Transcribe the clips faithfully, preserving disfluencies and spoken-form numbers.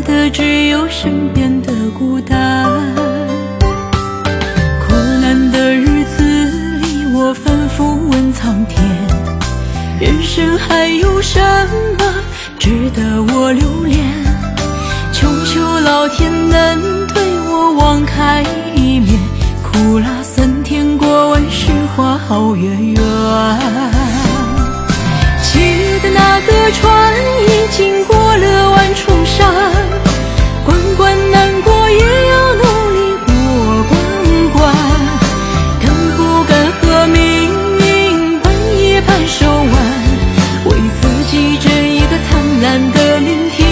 的只有身边的孤单。苦难的日子里，我反复问苍天，人生还有什么值得我留恋？求求老天能对我网开一面，苦辣酸甜过万事花好月圆。记得那个船已经过了万重山，关关难过也要努力过关关，敢不敢和命运半夜半手腕，为自己争一个灿烂的明天。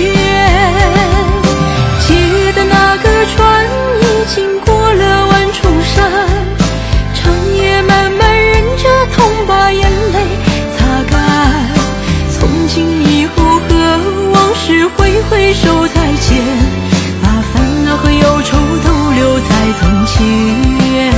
记得那个船已经过了万重山，长夜漫漫忍着痛把眼泪擦干，从今以后和往事挥挥手再见，把烦恼和忧愁都留在从前。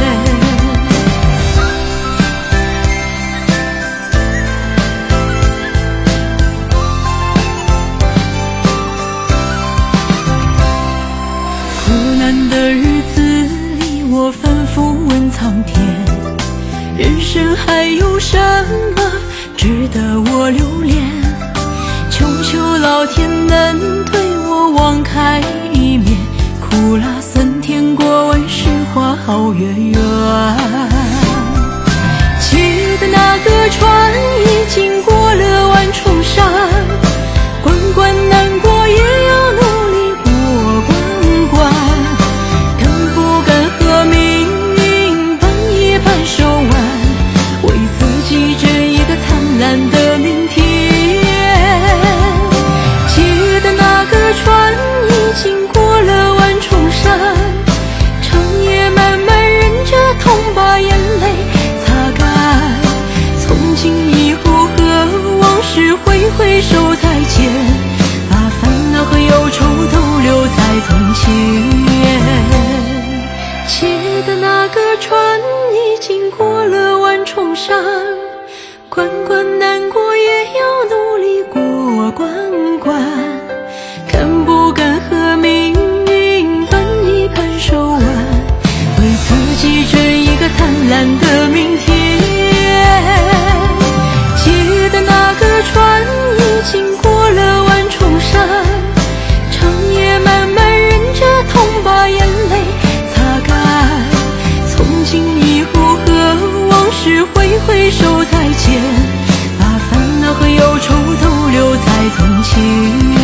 苦难的日子里，我反复问苍天，人生还有什么值得我留恋？求求老天能对我网开一面，苦辣酸甜过万事花好月圆。记得那个船已经过了万重山，关关难过也要努力过关关，敢不敢和命运半夜半手腕，为自己争一个灿烂的明天。记得那个船已经过了万重山，长夜漫漫忍着痛把眼泪擦干，从今以后和往事挥挥手再见，把烦恼和忧愁都留在从前。记得那个船已经过了万重山，关关难过也要努力过关关，敢不敢和命运半一半手腕，为自己争一个灿烂的明天。记得那个船已经过了万重山，长夜漫漫忍着痛把眼泪擦干，从今以后和往事挥挥手再见，把烦恼和忧愁都留在从前。